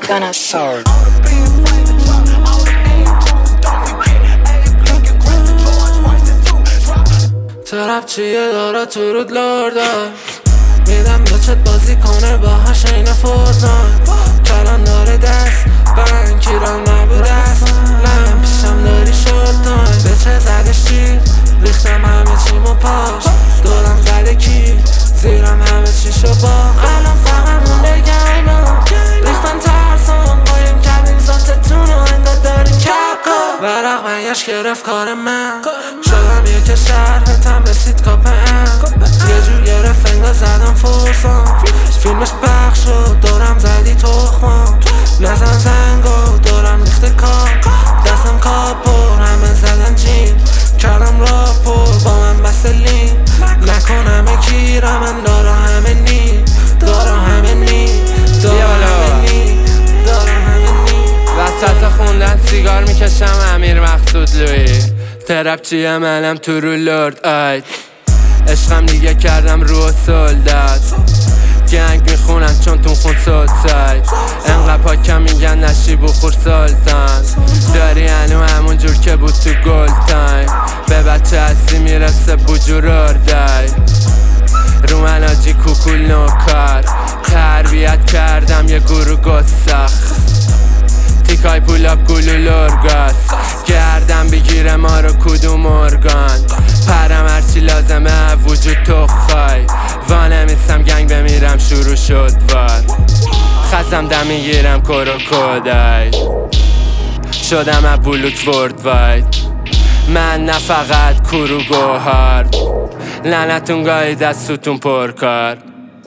Gunna Soul. ترپ چیه داره تو رود لرده میدم بچت بازی کنه باهاش این فورتنایت کلان داره دست بنکی را نبود است لم پیشم داری شورت تایم بچه زدش چی ریختم همه چیمو پاش دورم زده کی زیرم همه چیشو با الان فقط مونده گینا ریختن ترسان قایم کردین ذاتتونو انگار دارین کپکا ورق منگش گرفت کار من شدم یک شرحتم رسید کاپم یه جور گرفت انگار زدم فرسان فیلمش پخش شد دارم زدی تخمام نزن زنگو دارم ریخته کار دستم کاپور همه زدن جین کردم راپور با من بس لین نکنم گیرم من دارم همه نی دارم همه نی دارم همه نی دارم همه نی وسط خوندن سیگار میکشم امیر مقصود لوی ترپ چیه منم تو رو لرد آید عشقم دیگه کردم رو سلدت جنگ میخونن چون تون خون سلساید انقدر پاکم میگن نشی بخور سلطان داری هنو همون جور که بود تو گل تایم به بچه هستی میرسه بجور اردای رو من آجی کوکول نوکار تربیت کردم یه گروه گستاخ تیکای پولاب گلو لرگاس گردم بگیره ما رو کدوم ارگان پرم هرچی لازمه وجود تو خواهی وانمیستم گنگ بمیرم شروع شد وار خستم دم میگیرم کرو کودای شدم از بلوک ورد واید من نه فقط کرو گوهار لعنتون گاهی دستتون پرکار